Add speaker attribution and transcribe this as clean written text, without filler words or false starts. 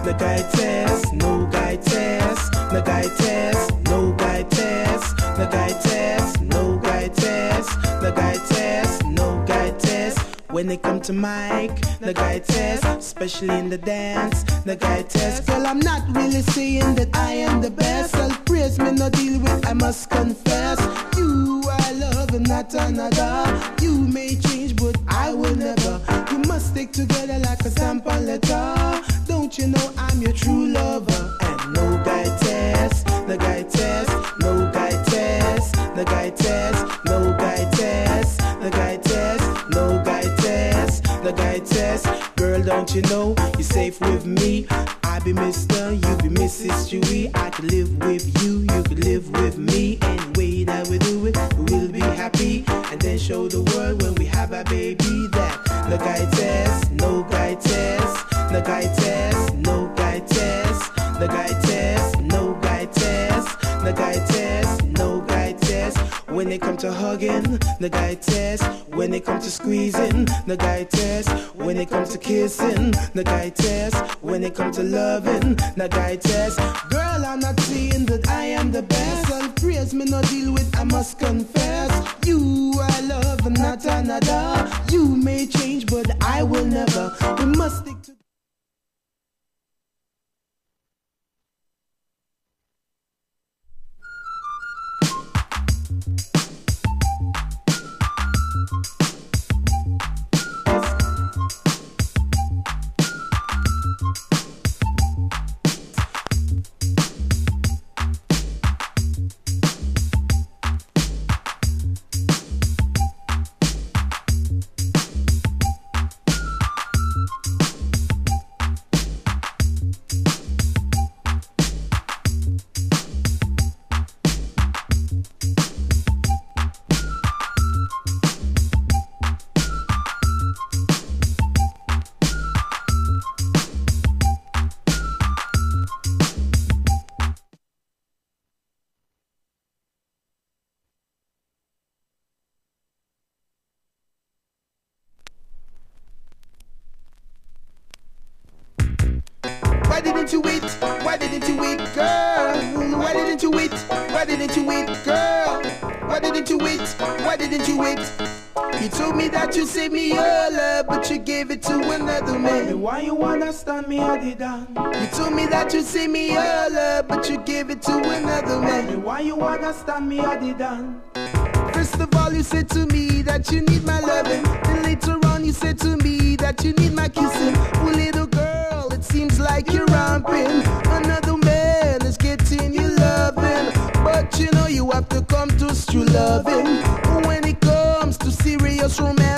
Speaker 1: the guy test, no guy test, the guy test, no guy test, the guy test, no guy test, the guy test, no guy test. When they come to mic, the guy test, especially in the dance, the guy test. Girl, I'm not really saying that I am the best. Self-praise me no deal with, I must confess. You I love and not another. You may change, but I will never. You must stick together like a sample letter. Don't you know I'm your true lover? And no guy test, the guy test, no guy test, the guy test, no guy test, the guy test, no guy test, the guy test. Girl, don't you know you're safe with me? I be Mr., you be Mrs. Chewy. I could live with you, you could live with me. Any way that we do it, we will be happy. And then show the world when we have a baby that the guy test, no guy test, the guy test, no guy test, the guy test, no guy test, the guy test, no guy test. When they come to hugging, the guy test. When it comes to squeezing, the guy test. When it comes to kissing, the guy test. When it comes to loving, the guy test. Girl, I'm not saying that I am the best. Self-praise me no deal with, I must confess. You I love and not another. You may change, but I will never. We must stick to. Why didn't you wait? Why didn't you wait, girl? Why didn't you wait? Why didn't you wait, girl? Why didn't you wait? Why didn't you wait? You told me that you saved me your love, but you gave it to another man. Why you wanna stand me how they done? You told me that you saved me your love, but you gave it to another man. Why you wanna stand me how they done? First of all, you said to me that you need my loving. Then later on, you said to me that you need my kissing. Oh, little girl, it seems like you're ramping. Another man is getting you loving. But you know you have to come to true loving. When it comes to serious romance,